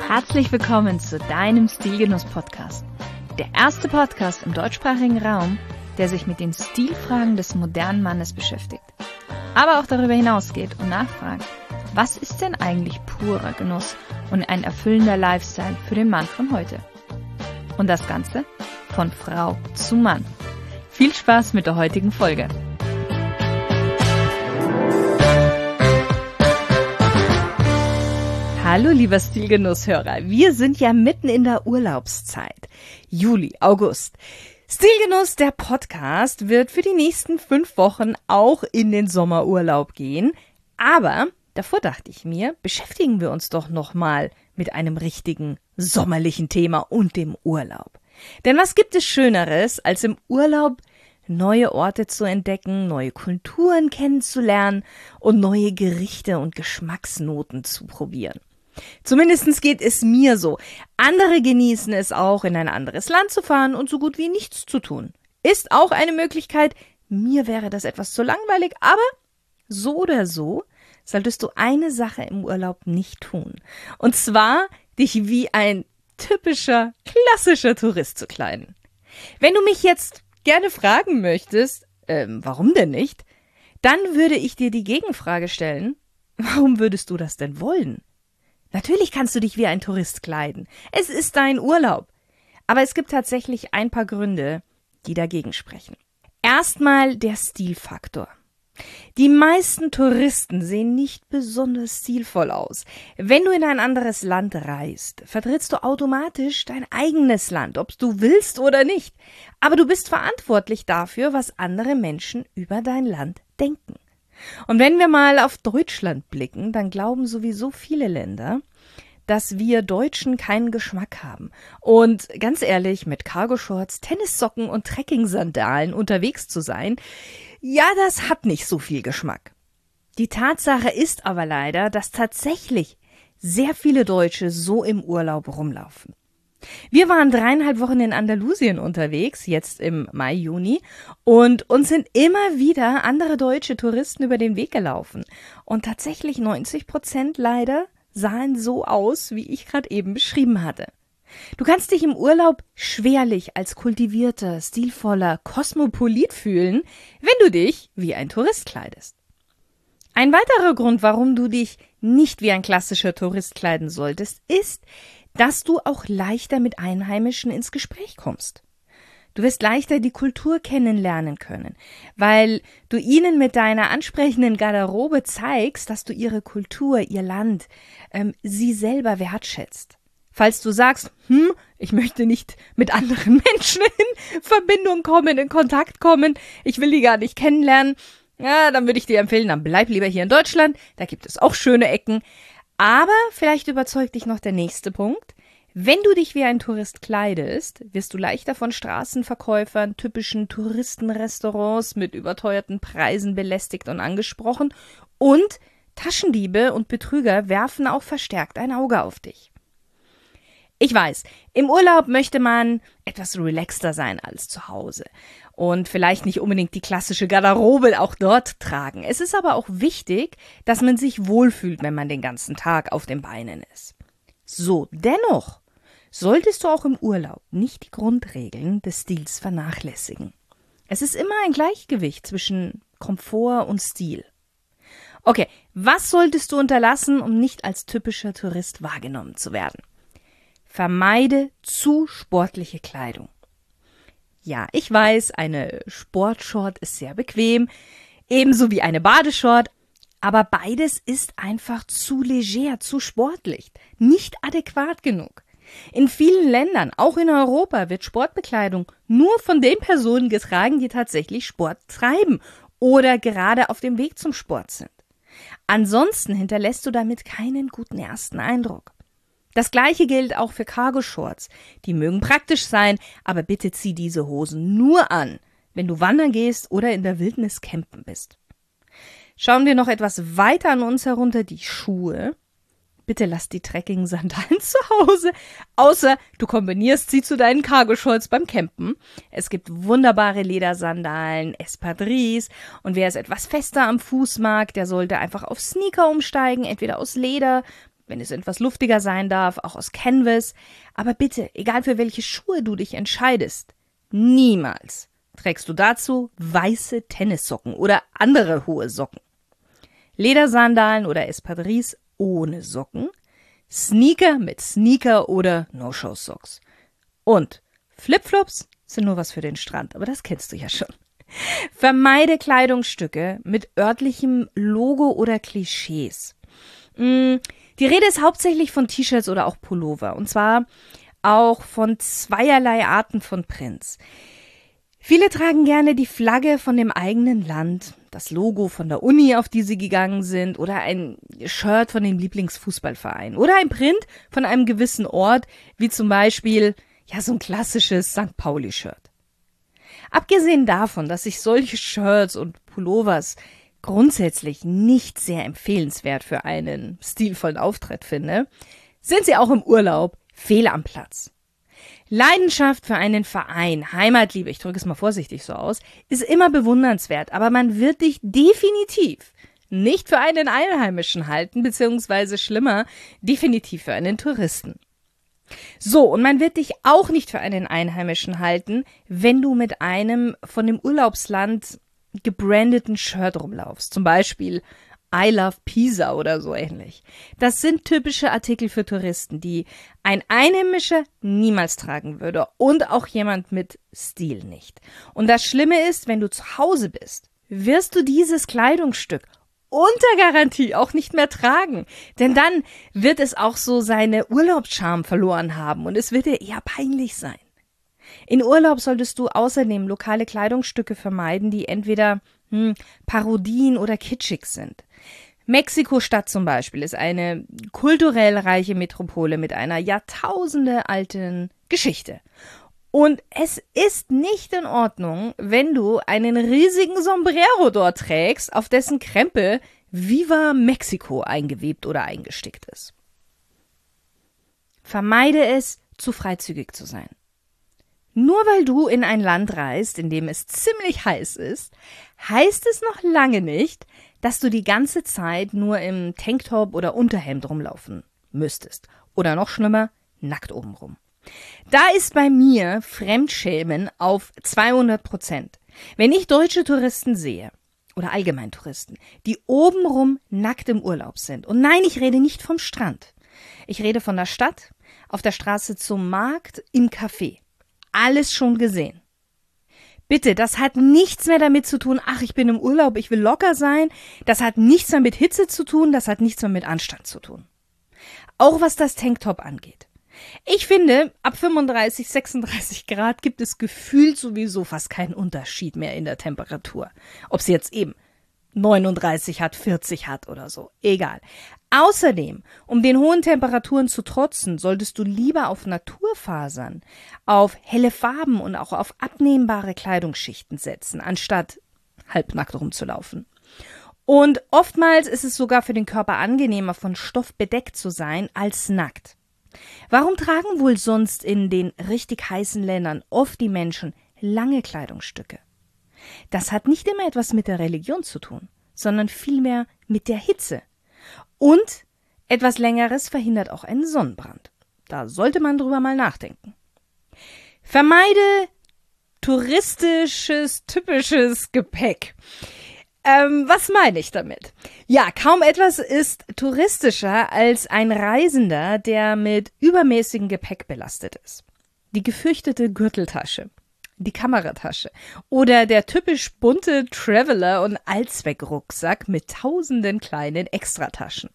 Herzlich willkommen zu deinem Stilgenuss-Podcast. Der erste Podcast im deutschsprachigen Raum, der sich mit den Stilfragen des modernen Mannes beschäftigt. Aber auch darüber hinausgeht und nachfragt, was ist denn eigentlich purer Genuss und ein erfüllender Lifestyle für den Mann von heute? Und das Ganze von Frau zu Mann. Viel Spaß mit der heutigen Folge. Hallo lieber Stilgenusshörer, wir sind ja mitten in der Urlaubszeit. Juli, August. Stilgenuss, der Podcast, wird für die nächsten 5 Wochen auch in den Sommerurlaub gehen. Aber davor dachte ich mir, beschäftigen wir uns doch nochmal mit einem richtigen sommerlichen Thema und dem Urlaub. Denn was gibt es Schöneres, als im Urlaub neue Orte zu entdecken, neue Kulturen kennenzulernen und neue Gerichte und Geschmacksnoten zu probieren? Zumindest geht es mir so. Andere genießen es auch, in ein anderes Land zu fahren und so gut wie nichts zu tun. Ist auch eine Möglichkeit. Mir wäre das etwas zu langweilig, aber so oder so solltest du eine Sache im Urlaub nicht tun. Und zwar dich wie ein typischer, klassischer Tourist zu kleiden. Wenn du mich jetzt gerne fragen möchtest, warum denn nicht, dann würde ich dir die Gegenfrage stellen, warum würdest du das denn wollen? Natürlich kannst du dich wie ein Tourist kleiden. Es ist dein Urlaub. Aber es gibt tatsächlich ein paar Gründe, die dagegen sprechen. Erstmal der Stilfaktor. Die meisten Touristen sehen nicht besonders stilvoll aus. Wenn du in ein anderes Land reist, vertrittst du automatisch dein eigenes Land, ob du willst oder nicht. Aber du bist verantwortlich dafür, was andere Menschen über dein Land denken. Und wenn wir mal auf Deutschland blicken, dann glauben sowieso viele Länder, dass wir Deutschen keinen Geschmack haben. Und ganz ehrlich, mit Cargo-Shorts, Tennissocken und Trekking-Sandalen unterwegs zu sein, ja, das hat nicht so viel Geschmack. Die Tatsache ist aber leider, dass tatsächlich sehr viele Deutsche so im Urlaub rumlaufen. Wir waren 3,5 Wochen in Andalusien unterwegs, jetzt im Mai, Juni, und uns sind immer wieder andere deutsche Touristen über den Weg gelaufen. Und tatsächlich 90% leider sahen so aus, wie ich gerade eben beschrieben hatte. Du kannst dich im Urlaub schwerlich als kultivierter, stilvoller Kosmopolit fühlen, wenn du dich wie ein Tourist kleidest. Ein weiterer Grund, warum du dich nicht wie ein klassischer Tourist kleiden solltest, ist, dass du auch leichter mit Einheimischen ins Gespräch kommst. Du wirst leichter die Kultur kennenlernen können, weil du ihnen mit deiner ansprechenden Garderobe zeigst, dass du ihre Kultur, ihr Land, sie selber wertschätzt. Falls du sagst, ich möchte nicht mit anderen Menschen in Verbindung kommen, in Kontakt kommen, ich will die gar nicht kennenlernen, ja, dann würde ich dir empfehlen, dann bleib lieber hier in Deutschland, da gibt es auch schöne Ecken. Aber vielleicht überzeugt dich noch der nächste Punkt. Wenn du dich wie ein Tourist kleidest, wirst du leichter von Straßenverkäufern, typischen Touristenrestaurants mit überteuerten Preisen belästigt und angesprochen und Taschendiebe und Betrüger werfen auch verstärkt ein Auge auf dich. Ich weiß, im Urlaub möchte man etwas relaxter sein als zu Hause und vielleicht nicht unbedingt die klassische Garderobe auch dort tragen. Es ist aber auch wichtig, dass man sich wohlfühlt, wenn man den ganzen Tag auf den Beinen ist. So, dennoch solltest du auch im Urlaub nicht die Grundregeln des Stils vernachlässigen. Es ist immer ein Gleichgewicht zwischen Komfort und Stil. Okay, was solltest du unterlassen, um nicht als typischer Tourist wahrgenommen zu werden? Vermeide zu sportliche Kleidung. Ja, ich weiß, eine Sportshort ist sehr bequem, ebenso wie eine Badeshort, aber beides ist einfach zu leger, zu sportlich, nicht adäquat genug. In vielen Ländern, auch in Europa, wird Sportbekleidung nur von den Personen getragen, die tatsächlich Sport treiben oder gerade auf dem Weg zum Sport sind. Ansonsten hinterlässt du damit keinen guten ersten Eindruck. Das Gleiche gilt auch für Cargo-Shorts. Die mögen praktisch sein, aber bitte zieh diese Hosen nur an, wenn du wandern gehst oder in der Wildnis campen bist. Schauen wir noch etwas weiter an uns herunter, die Schuhe. Bitte lass die Trekking-Sandalen zu Hause, außer du kombinierst sie zu deinen Cargo-Shorts beim Campen. Es gibt wunderbare Ledersandalen, Espadrilles und wer es etwas fester am Fuß mag, der sollte einfach auf Sneaker umsteigen, entweder aus Leder, wenn es etwas luftiger sein darf, auch aus Canvas. Aber bitte, egal für welche Schuhe du dich entscheidest, niemals trägst du dazu weiße Tennissocken oder andere hohe Socken. Ledersandalen oder Espadrilles ohne Socken, Sneaker mit Sneaker oder No-Show-Socks. Und Flipflops sind nur was für den Strand, aber das kennst du ja schon. Vermeide Kleidungsstücke mit örtlichem Logo oder Klischees. Die Rede ist hauptsächlich von T-Shirts oder auch Pullover. Und zwar auch von zweierlei Arten von Prints. Viele tragen gerne die Flagge von dem eigenen Land, das Logo von der Uni, auf die sie gegangen sind, oder ein Shirt von dem Lieblingsfußballverein oder ein Print von einem gewissen Ort, wie zum Beispiel so ein klassisches St. Pauli-Shirt. Abgesehen davon, dass ich solche Shirts und Pullovers grundsätzlich nicht sehr empfehlenswert für einen stilvollen Auftritt finde, sind sie auch im Urlaub fehl am Platz. Leidenschaft für einen Verein, Heimatliebe, ich drücke es mal vorsichtig so aus, ist immer bewundernswert, aber man wird dich definitiv nicht für einen Einheimischen halten, beziehungsweise schlimmer, definitiv für einen Touristen. So, und man wird dich auch nicht für einen Einheimischen halten, wenn du mit einem von dem Urlaubsland gebrandeten Shirt rumlaufst. Zum Beispiel I love Pisa oder so ähnlich. Das sind typische Artikel für Touristen, die ein Einheimischer niemals tragen würde und auch jemand mit Stil nicht. Und das Schlimme ist, wenn du zu Hause bist, wirst du dieses Kleidungsstück unter Garantie auch nicht mehr tragen. Denn dann wird es auch so seine Urlaubsscham verloren haben und es wird dir eher peinlich sein. In Urlaub solltest du außerdem lokale Kleidungsstücke vermeiden, die entweder Parodien oder kitschig sind. Mexiko-Stadt zum Beispiel ist eine kulturell reiche Metropole mit einer jahrtausendealten Geschichte. Und es ist nicht in Ordnung, wenn du einen riesigen Sombrero dort trägst, auf dessen Krempel Viva Mexico eingewebt oder eingestickt ist. Vermeide es, zu freizügig zu sein. Nur weil du in ein Land reist, in dem es ziemlich heiß ist, heißt es noch lange nicht, dass du die ganze Zeit nur im Tanktop oder Unterhemd rumlaufen müsstest. Oder noch schlimmer, nackt obenrum. Da ist bei mir Fremdschämen auf 200%. Wenn ich deutsche Touristen sehe, oder allgemein Touristen, die obenrum nackt im Urlaub sind. Und nein, ich rede nicht vom Strand. Ich rede von der Stadt, auf der Straße zum Markt, im Café. Alles schon gesehen. Bitte, das hat nichts mehr damit zu tun, ach, ich bin im Urlaub, ich will locker sein. Das hat nichts mehr mit Hitze zu tun, das hat nichts mehr mit Anstand zu tun. Auch was das Tanktop angeht. Ich finde, ab 35, 36 Grad gibt es gefühlt sowieso fast keinen Unterschied mehr in der Temperatur. Ob sie jetzt eben 39 hat, 40 hat oder so. Egal. Außerdem, um den hohen Temperaturen zu trotzen, solltest du lieber auf Naturfasern, auf helle Farben und auch auf abnehmbare Kleidungsschichten setzen, anstatt halbnackt rumzulaufen. Und oftmals ist es sogar für den Körper angenehmer, von Stoff bedeckt zu sein, als nackt. Warum tragen wohl sonst in den richtig heißen Ländern oft die Menschen lange Kleidungsstücke? Das hat nicht immer etwas mit der Religion zu tun, sondern vielmehr mit der Hitze. Und etwas Längeres verhindert auch einen Sonnenbrand. Da sollte man drüber mal nachdenken. Vermeide touristisches, typisches Gepäck. Was meine ich damit? Ja, kaum etwas ist touristischer als ein Reisender, der mit übermäßigem Gepäck belastet ist. Die gefürchtete Gürteltasche, die Kameratasche oder der typisch bunte Traveler- und Allzweckrucksack mit tausenden kleinen Extrataschen.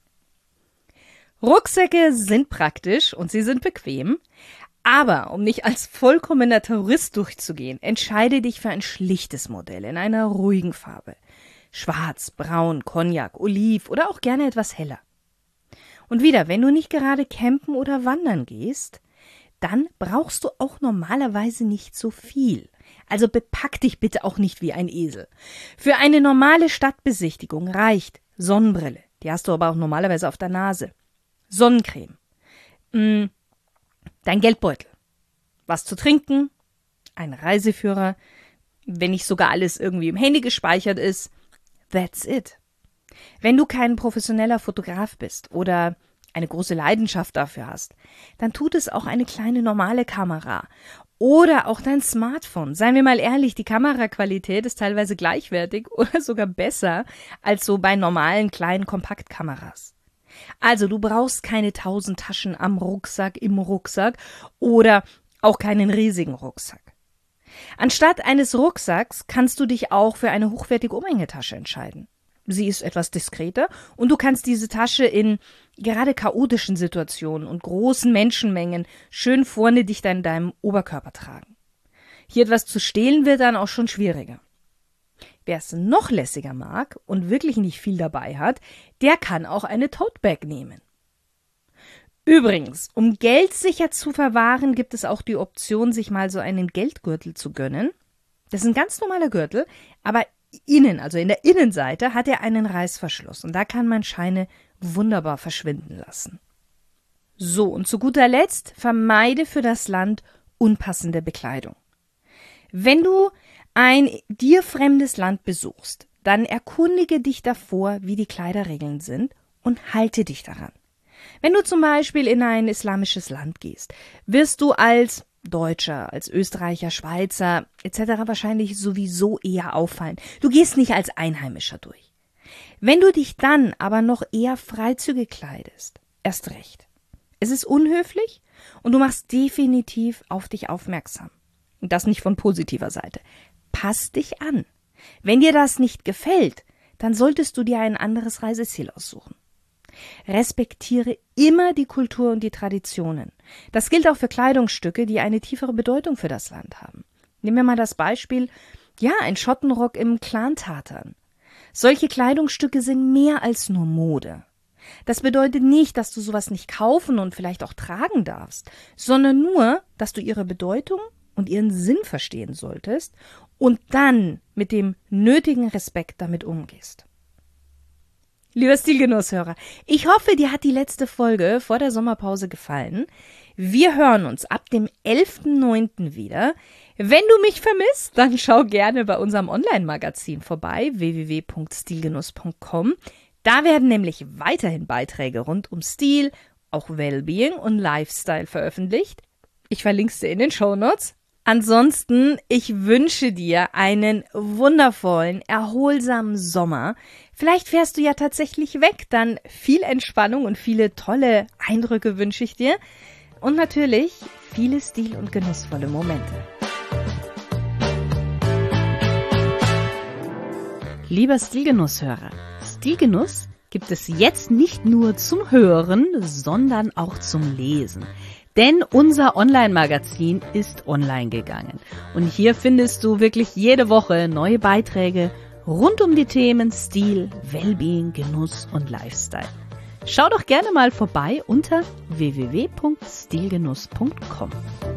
Rucksäcke sind praktisch und sie sind bequem, aber um nicht als vollkommener Tourist durchzugehen, entscheide dich für ein schlichtes Modell in einer ruhigen Farbe. Schwarz, braun, Cognac, Oliv oder auch gerne etwas heller. Und wieder, wenn du nicht gerade campen oder wandern gehst, dann brauchst du auch normalerweise nicht so viel. Also bepack dich bitte auch nicht wie ein Esel. Für eine normale Stadtbesichtigung reicht Sonnenbrille, die hast du aber auch normalerweise auf der Nase, Sonnencreme, dein Geldbeutel, was zu trinken, ein Reiseführer, wenn nicht sogar alles irgendwie im Handy gespeichert ist. That's it. Wenn du kein professioneller Fotograf bist oder eine große Leidenschaft dafür hast, dann tut es auch eine kleine normale Kamera oder auch dein Smartphone. Seien wir mal ehrlich, die Kameraqualität ist teilweise gleichwertig oder sogar besser als so bei normalen kleinen Kompaktkameras. Also du brauchst keine 1000 Taschen im Rucksack oder auch keinen riesigen Rucksack. Anstatt eines Rucksacks kannst du dich auch für eine hochwertige Umhängetasche entscheiden. Sie ist etwas diskreter und du kannst diese Tasche in gerade chaotischen Situationen und großen Menschenmengen schön vorne dicht an deinem Oberkörper tragen. Hier etwas zu stehlen wird dann auch schon schwieriger. Wer es noch lässiger mag und wirklich nicht viel dabei hat, der kann auch eine Tote-Bag nehmen. Übrigens, um Geld sicher zu verwahren, gibt es auch die Option, sich mal so einen Geldgürtel zu gönnen. Das ist ein ganz normaler Gürtel, aber innen, also in der Innenseite, hat er einen Reißverschluss und da kann man Scheine wunderbar verschwinden lassen. So, und zu guter Letzt, vermeide für das Land unpassende Bekleidung. Wenn du ein dir fremdes Land besuchst, dann erkundige dich davor, wie die Kleiderregeln sind und halte dich daran. Wenn du zum Beispiel in ein islamisches Land gehst, wirst du als Deutscher, als Österreicher, Schweizer etc. wahrscheinlich sowieso eher auffallen. Du gehst nicht als Einheimischer durch. Wenn du dich dann aber noch eher freizügig kleidest, erst recht. Es ist unhöflich und du machst definitiv auf dich aufmerksam. Und das nicht von positiver Seite. Pass dich an. Wenn dir das nicht gefällt, dann solltest du dir ein anderes Reiseziel aussuchen. Respektiere immer die Kultur und die Traditionen. Das gilt auch für Kleidungsstücke, die eine tiefere Bedeutung für das Land haben. Nehmen wir mal das Beispiel, ein Schottenrock im Clan-Tatern. Solche Kleidungsstücke sind mehr als nur Mode. Das bedeutet nicht, dass du sowas nicht kaufen und vielleicht auch tragen darfst, sondern nur, dass du ihre Bedeutung und ihren Sinn verstehen solltest und dann mit dem nötigen Respekt damit umgehst. Lieber Stilgenusshörer, ich hoffe, dir hat die letzte Folge vor der Sommerpause gefallen. Wir hören uns ab dem 11.09. wieder. Wenn du mich vermisst, dann schau gerne bei unserem Online-Magazin vorbei, www.stilgenuss.com. Da werden nämlich weiterhin Beiträge rund um Stil, auch Wellbeing und Lifestyle veröffentlicht. Ich verlinke es dir in den Shownotes. Ansonsten, ich wünsche dir einen wundervollen, erholsamen Sommer. Vielleicht fährst du ja tatsächlich weg, dann viel Entspannung und viele tolle Eindrücke wünsche ich dir. Und natürlich viele stil- und genussvolle Momente. Lieber Stilgenusshörer, Stilgenuss gibt es jetzt nicht nur zum Hören, sondern auch zum Lesen. Denn unser Online-Magazin ist online gegangen. Und hier findest du wirklich jede Woche neue Beiträge rund um die Themen Stil, Wellbeing, Genuss und Lifestyle. Schau doch gerne mal vorbei unter www.stilgenuss.com.